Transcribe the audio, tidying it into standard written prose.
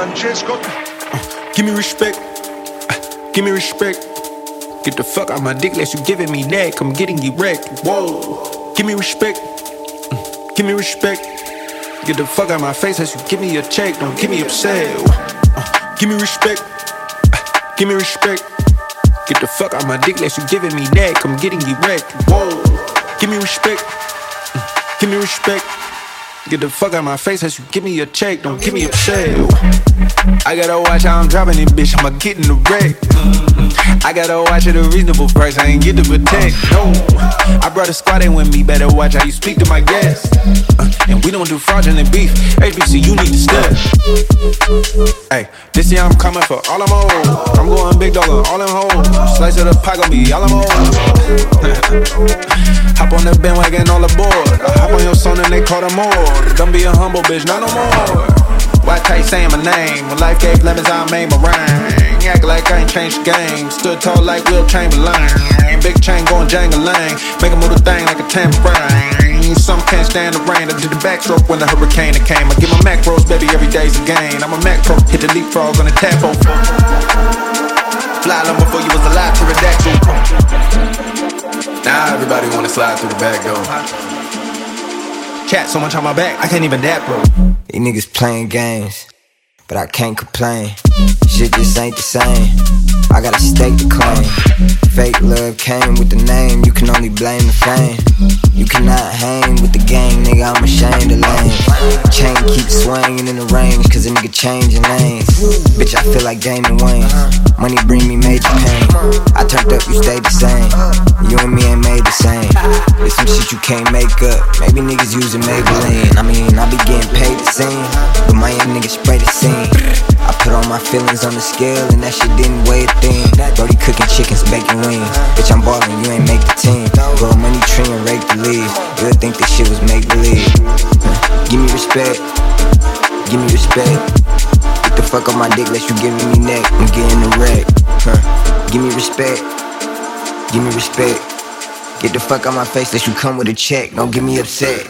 Francesco. Give me respect. Give me respect. Get the fuck out my dick unless you giving me neck. I'm getting erect. Whoa. Give me respect. Give me respect. Get the fuck out my face unless you give me a check. Don't give me upset. Give me respect. Give me respect. Get the fuck out my dick unless you giving me neck. I'm getting erect. Whoa. Give me respect. Give me respect. Get the fuck out my face unless you give me a check. Don't give me upset. I gotta watch how I'm dropping it, bitch. I'ma get in the wreck. I gotta watch at a reasonable price. I ain't get to protect. No, I brought a squad in with me. Better watch how you speak to my guests. And we don't do fraudulent beef. HBC, you need to step. Hey, this year I'm coming for all I'm old. I'm going big dog on all them hoes. Slice of the pie gon' be all I'm old. Hop on the bandwagon all aboard. I hop on your song and they call them more. Don't be a humble bitch, not no more. Why tight saying my name? When life gave lemons, I made my rhyme. Act like I ain't changed the game. Stood tall like Will Chamberlain. Big chain going jangle-lang. Make a move the thing like a tambourine. Some can't stand the rain. I did the backstroke when the hurricane came. I get my macros, baby, every day's a gain. I'm a Mac pro, hit the leapfrog on the tapo. Fly long before you was alive, pterodactyl. Now everybody wanna slide through the back door. Chat so much on my back, I can't even dap, bro. These niggas playing games, but I can't complain. Shit just ain't the same. I got a stake to claim. Fake love came with the name. You can only blame the fame. You cannot hang with the gang, nigga. I'm ashamed of lame. Chain keeps swinging in the range, cause a nigga changing lanes. Bitch, I feel like Damon Wayans. Money bring me major pain. I turned up, you stayed the same. You and me ain't made the same. It's some shit you can't make up. Maybe niggas using Maybelline. I mean, I be getting paid to sing, but my young niggas spray the scene. I put all my feelings on the scale and that shit didn't weigh a thing. Brody cooking chickens, baking wings. Bitch, I'm ballin', you ain't make the team. Grow money tree and rake the leaves. You would think this shit was make-believe. Give me respect. Give me respect. Get the fuck on my dick, let you giving me neck. I'm getting the wreck. Give me respect. Give me respect. Get the fuck on my face, let you come with a check. Don't get me upset.